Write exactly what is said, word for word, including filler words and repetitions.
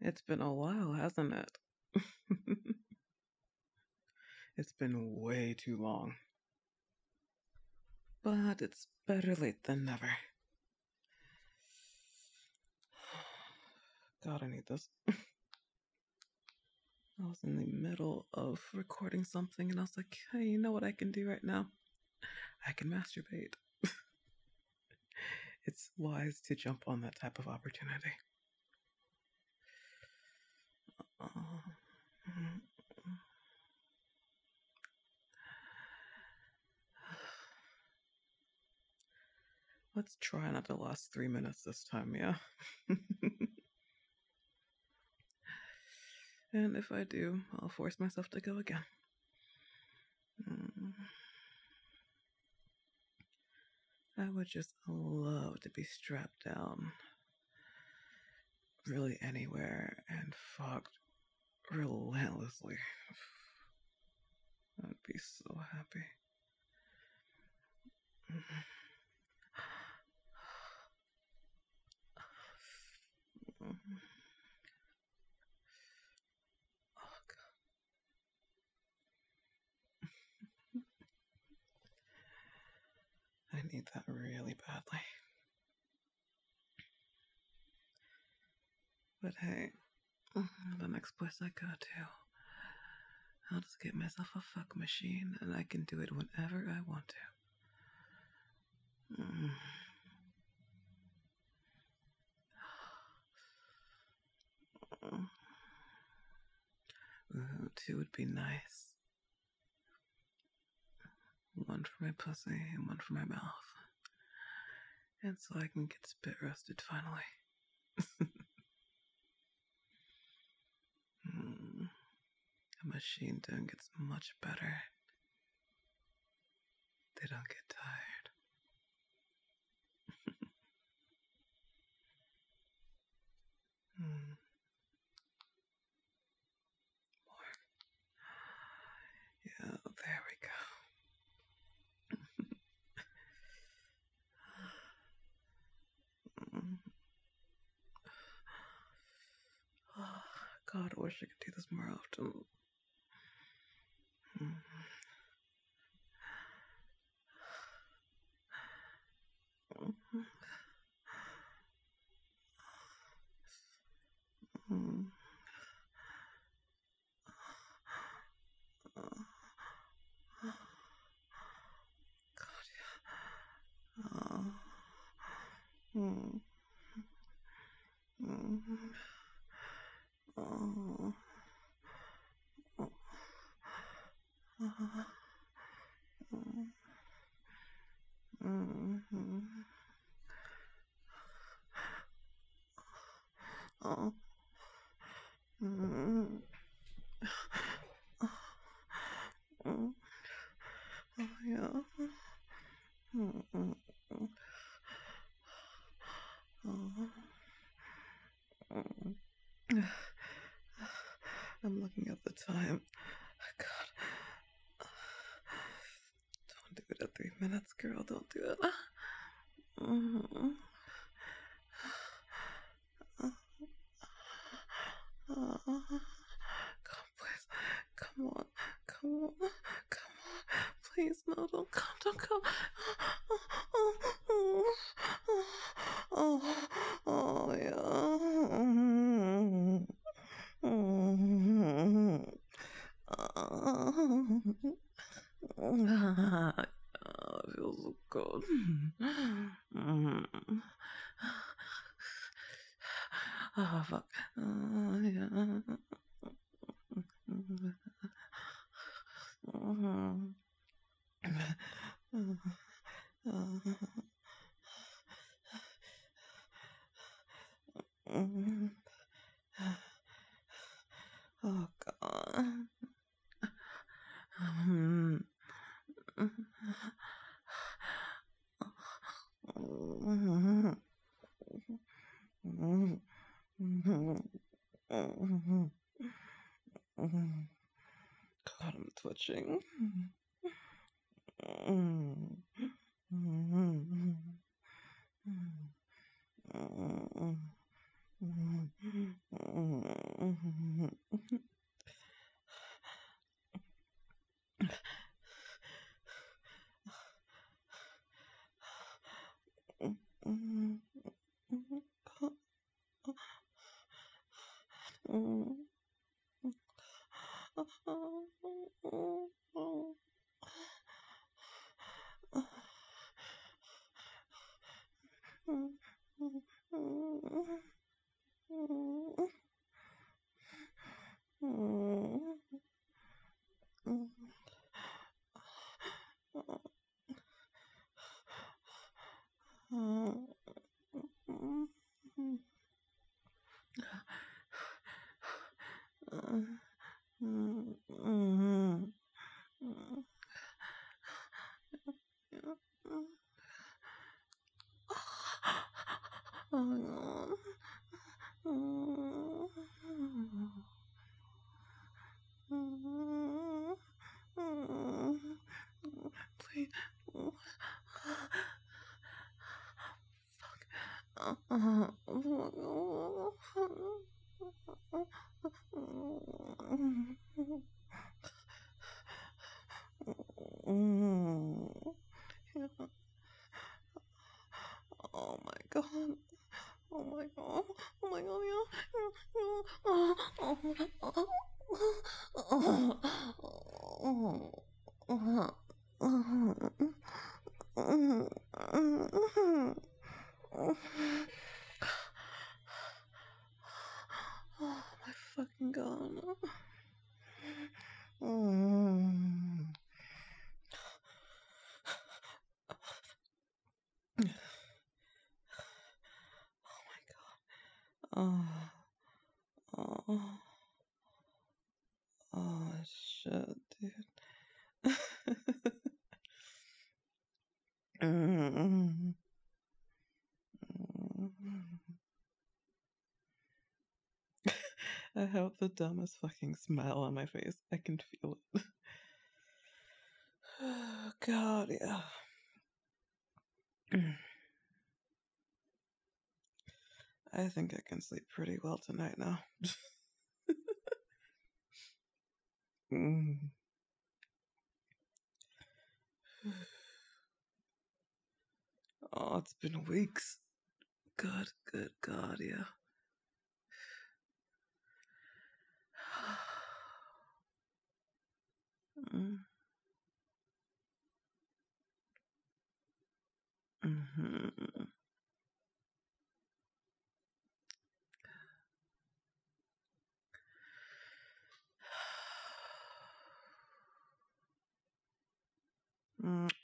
It's been a while, hasn't it? It's been way too long. But it's better late than never. God, I need this. I was in the middle of recording something and I was like, hey, you know what I can do right now? I can masturbate. It's wise to jump on that type of opportunity. Uh, Let's try not to last three minutes this time, yeah? And if I do, I'll force myself to go again. Mm. I would just love to be strapped down really anywhere and fucked relentlessly. I'd be so happy. Oh, God. I need that really badly. But hey, the next place I go to, I'll just get myself a fuck machine and I can do it whenever I want to. Mm. Ooh, two would be nice. One for my pussy and one for my mouth. And so I can get spit roasted finally. mm. A machine don't get much better. They don't get tired. mm. More. Yeah, there we go. Oh, God, I wish I could do this more often. Mm. Mm. God, yeah. Oh. Mm. Mm. Oh. Oh. Mm-hmm. Oh. Mm-hmm. Oh. Oh, yeah. Mm-hmm. Oh. Mm. I'm looking at the time. God. Don't do it at three minutes, girl. Don't do it. Mm-hmm. Oh. Come, please. Come on. Come on. Come on. Please, no, don't come. Don't come. Oh, oh, oh, oh, oh, oh yeah. Mm-hmm. Oh, it feels so good. Mm-hmm. Oh, fuck. Oh, yeah. Mm-hmm. Mm-hmm. Oh, God. Mm-hmm. Mm-hmm. Mm-hmm. Mm-hmm. God, I'm twitching. Mm-hmm. Mm-hmm. Mm-hmm. Mm-hmm. Please. Fuck. Oh my god. Oh my god. Oh my god. Oh my fucking god. Mm. Oh my god. Oh. Oh. Oh shit, dude. Mm. I have the dumbest fucking smile on my face. I can feel it. Oh god, yeah. I think I can sleep pretty well tonight now. mm. Oh, it's been weeks. Good, good God, yeah. mm. Mm-hmm. Mm.